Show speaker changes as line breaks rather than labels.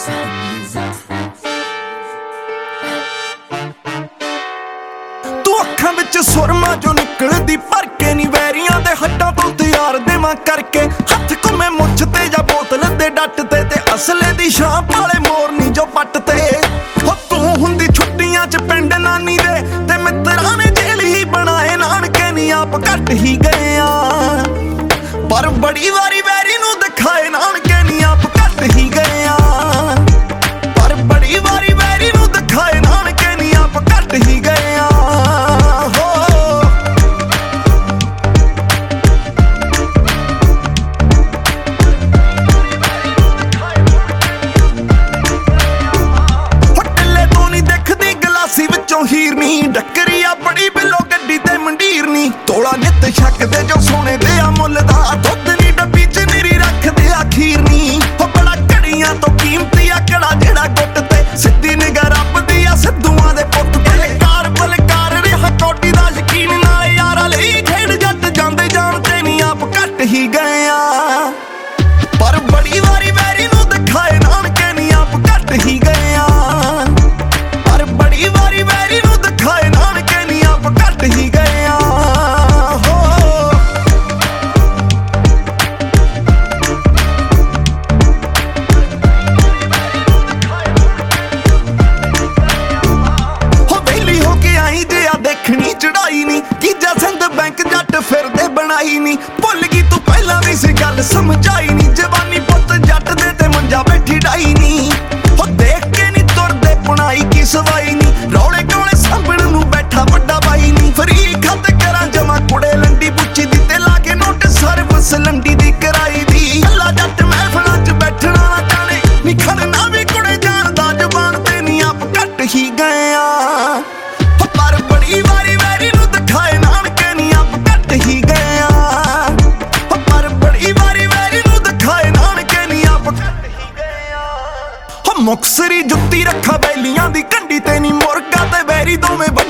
तू अखां विच सुरमा जो निकलदी भर के नी वैरियां दे हड्डां तो तैयार देवां करके हथ घुमे मुछ ते जा बोतल दे डट ते असले दी शां पाले मोरनी जो पट ते हो तू हुंदी छुट्टियां च पिंड नानी दे ते मित्तरां ने जेल ही बनाए नानके नी आप घट ही गए आ पर बड़ी वारी वैरी नूं दिखाए नानके नी आप घट ही गए आ पर बड़ी वारी वैरी नूं दिखाए नानके नी आप घट ही गए आ हीरनी डकरिया बड़ी बिलो गड्डी ते मंडीरनी तोला नित छकदे जो सोने दे आ मुੱਲ दा दुੱਧ नी डब्बी च निरी रखदे आ खीरनी हो बड़ा घड़ियां तो कीमती आ कड़ा जेड़ा गुੱਟ ते सिद्धी निगाह रब दी आ सिद्धूआं दे पुੱਤ बलकार रिहा कोटी दा यकीन ना यारा लई खेड़ जट जांदे जानते नी आप घट ही गए आ पर बड़ी वारी वैरी नूं दिखाए नानके नी आप घट ही गए आ पर बड़ी वारी वैरी नूं दिखाए नानके नी आप घट ही गए आ वेली हो के आई जे आ देखनी चढ़ाई नी कीजा सिंध बैंक जट फिरदे बनाई नी भुल गई तू पहला भी सी गल समझाई नी जवानी पुत जट दे ते मंजा बैठी डाई नी हो देख के नी तुरदे पुनाई की सवाई नी रौले कोले संभण नूं बैठा वड्डा बाई नी फरी खत करा जमा कुड़े लंडी पुच्छी दी ते लागे नोट सर्विस लंडी दी कराई दी अल्लाह जट महफिलां च बैठना ना जाने नी खड़ना भी कुड़े जानदा जबान ते नी आप घट ही गए आ पर बड़ी वारी वैरी नूं दिखाए नानके नी आप घट ही गए आ पर बड़ी वारी वैरी नूं दिखाए नानके नी आप घट ही गए आ मुक्सरी जुत्ती रखा बैलियां दी कंडी ते नी मुर्गा ते वैरी दोवें